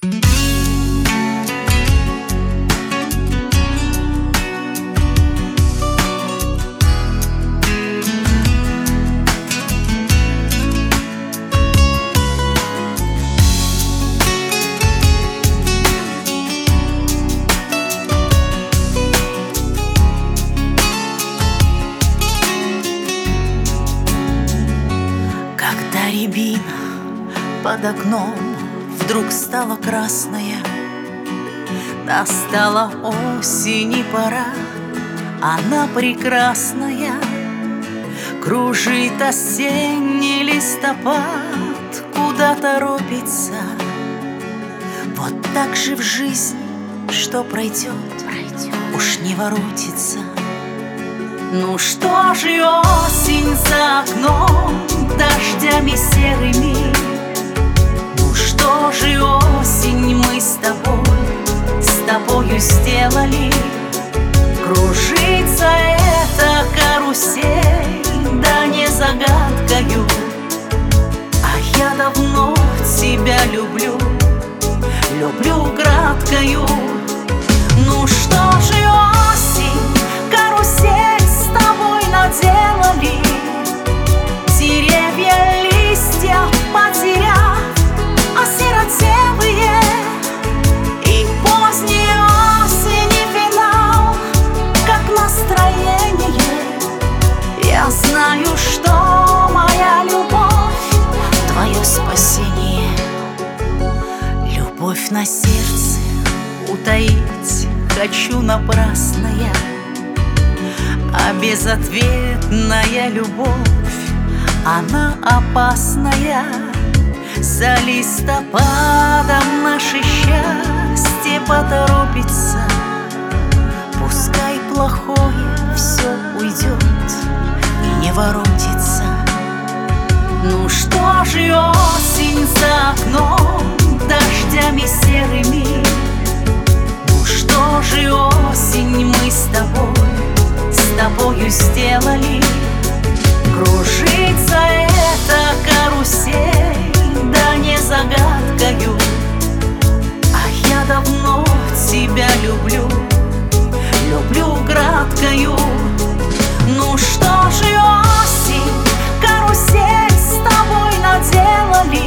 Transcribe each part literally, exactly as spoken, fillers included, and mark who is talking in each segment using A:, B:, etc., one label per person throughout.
A: Когда рябина под окном вдруг стала красная, настала осень и пора, она прекрасная. Кружит осенний листопад, куда торопится. Вот так же в жизни, что пройдет, пройдет, уж не воротится. Ну что же осень за окном, дождями серыми? Ну что же осень мы с тобой, с тобою сделали? Кружится эта карусель, да не загадкою. А я давно тебя люблю, люблю краткою. Ну что же осень, карусель с тобой наделали? Деревья листья потеряв, осиротелые, и поздняя осень финал, как настроение. Я знаю, что моя любовь — твое спасение. Любовь на сердце утаить хочу напрасно я, а безответная любовь, она опасная. За листопадом наше счастье поторопится. Пускай плохое все уйдет и не воротится. Ну что же осень за окном, дождями серыми? Ну что же осень мы с тобой, с тобою сделали? Кружится эта карусель, да не загадкою. А я давно тебя люблю, люблю краткою. Ну что же осень, карусель с тобой наделали?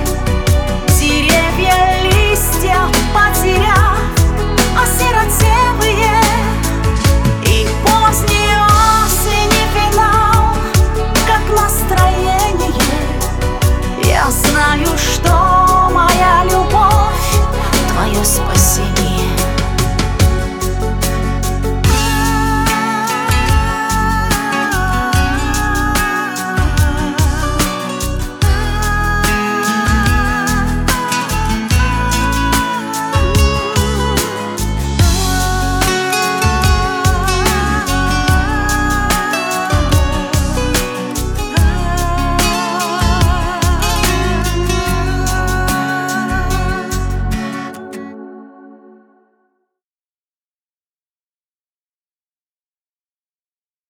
A: Деревья листья потеряв, осиротелые, и поздней осени финал, как настроение. Я знаю, что моя любовь — твое спасение.